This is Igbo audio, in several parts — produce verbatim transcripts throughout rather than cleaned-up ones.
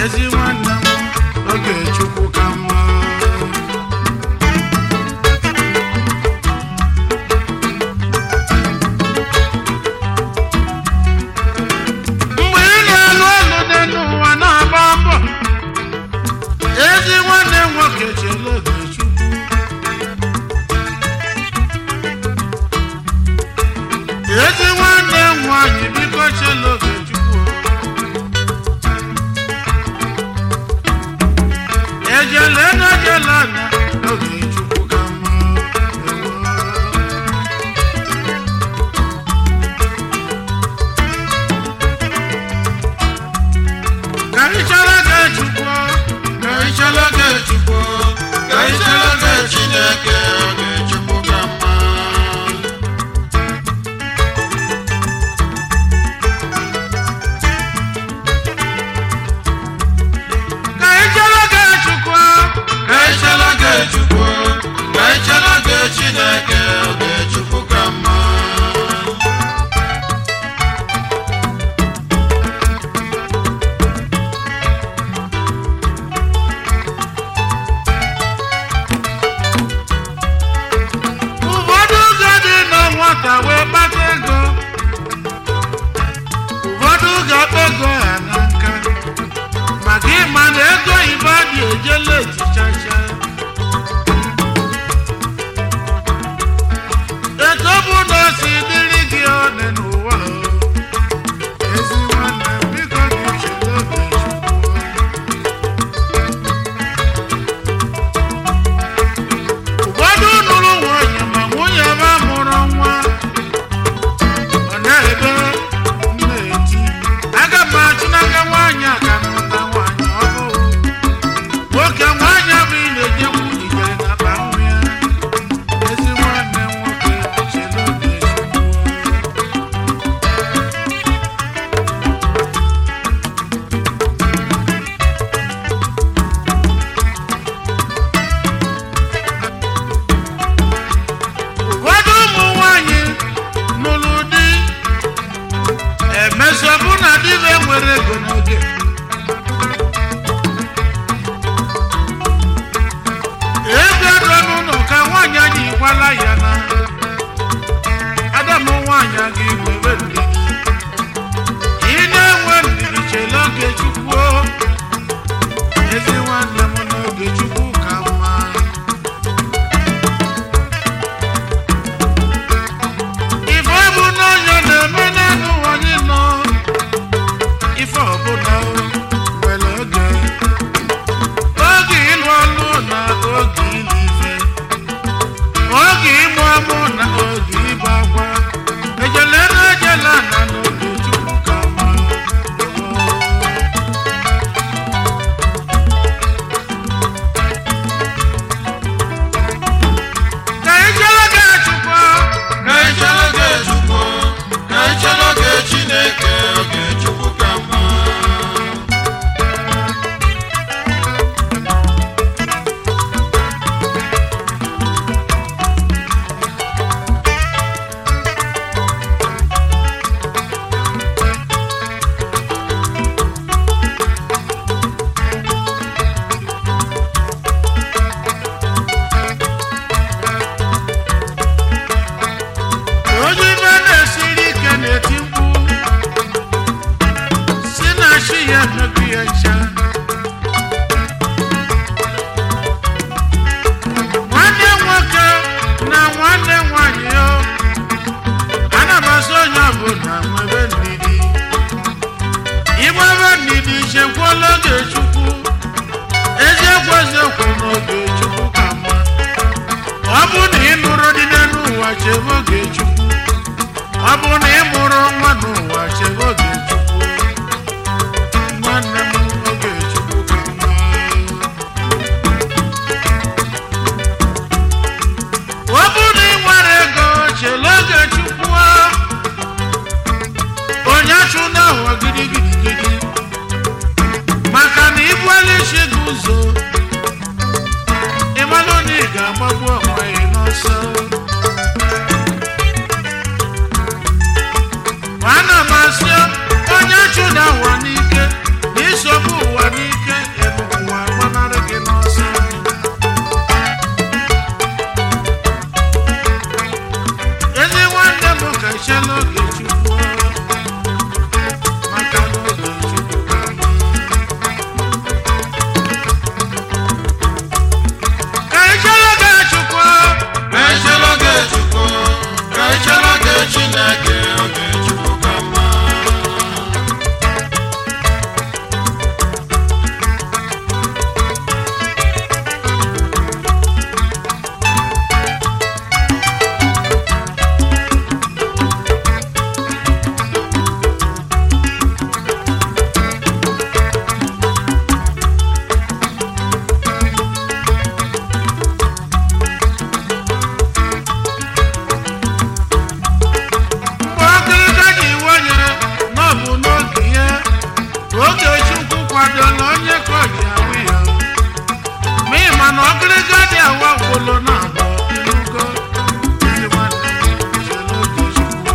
ezi nwanne m oge Chukwu ka mma. Mgbe ị na-alụ ọlụ dị n'ụwa na-agba mbọ, ezi nwanne m nwoke chere oge Chukwu. Ezi nwanne m nwanyị biko chere oge Chukwu. Ejele na jele na oge Chukwu ka mma. Ka ị chere oge Chukwu, ka ị chere oge Chukwu, ka ị chere oge Chineke, oge Chukwu ka mma. Ka ị chere oge Chukwu, ka ị chere oge Chukwu, ka ị chere oge Chineke, oge Chukwu ka mma. Ụfọdụ ụzọ dị na nwata wee kpata ego, ụfọdụ ga-akpa ego ha na nka, maka ịma na ego Igbo dị ejele ejichacha. Etu ọ bụ na o si dịrị gị one n'ụwa, ezi nwanne m biko gị chere oge Chukwu. Ụfọdụ nụrụ nwanyị ma nwunye ma mụrụ nwa, ọ na-ebe na-eti, aga m achụ n'aka nwaanyị a ka nụta nwaanyị ọhụụ. Nwoke nwaanyị bụ ị na-ejekwu ijere n'akpa nri ya. Ezi nwanne m nwoke chere oge Chukwu. Ụfọdụ ụmụ nwanyị nụrụ di, emesọbụ na di ha enwere ego n'oge. Ego ego n'ụlọ ka nwaanyị anyị gwala ya na Adam nwaanyị gị were ndidi. Ị na-enwe ndidi chere oge Chukwu. Ezi nwanne m n'oge Chukwu ka mma. Ife ọbụla onye na-eme n'elu ụwa anyị nọ, ife ọbụla nwere oge. Oge ịlụ ọlụ na oge ịlụ ife, oge ịmụ amụ na oge ịgba akwa. Ejele na ejele na n'oge Chukwu ka mma. Ka ị chere oge Chukwu, ka ị chere oge Chukwu, ka ị chere oge Chineke, oge Chukwu ka mma. Onye ibe na-esiri ike na-eti mkpu, si na chi ya emebi ya ncha. Nwanne nwoke na nwanne nwanyị yo, ana m asị onye ọbụla nwebe ndidi. Ịgbebe ndidi chekwala oge Chukwu. Eziokwu eziokwu n'oge Chukwu ka mma. Ọ bụ na ị nụrụ dị n'elu ụwa chebe oge Chukwu. Ọ bụ na ị mụrụ nwa n'ụwa chebe oge Chukwu. Nwanne m oge Chukwu ka mma. Ọ bụ na ị nwere ego chere oge Chukwu. Onye achụ n'ụwa gidigidigidi, maka na ibuela isi gị ụzọ, ịmalụ na ị ga-agbagbu onwe gị n'ọsọ. Ana m asị onye chụda ụwa n'ike, na isogbu ụwa n'ike. ji awụ ya ma ị ma na ọgịrịga dị awa gwụlụ na abụọ ilugo ndị nwanne chere oge chukwu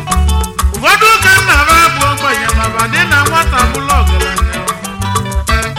Ụfọdụ ka nna ha bụ ogbenye ma ba dị na nwata bụla ọgaranya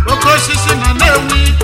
oke osisi na Nnewi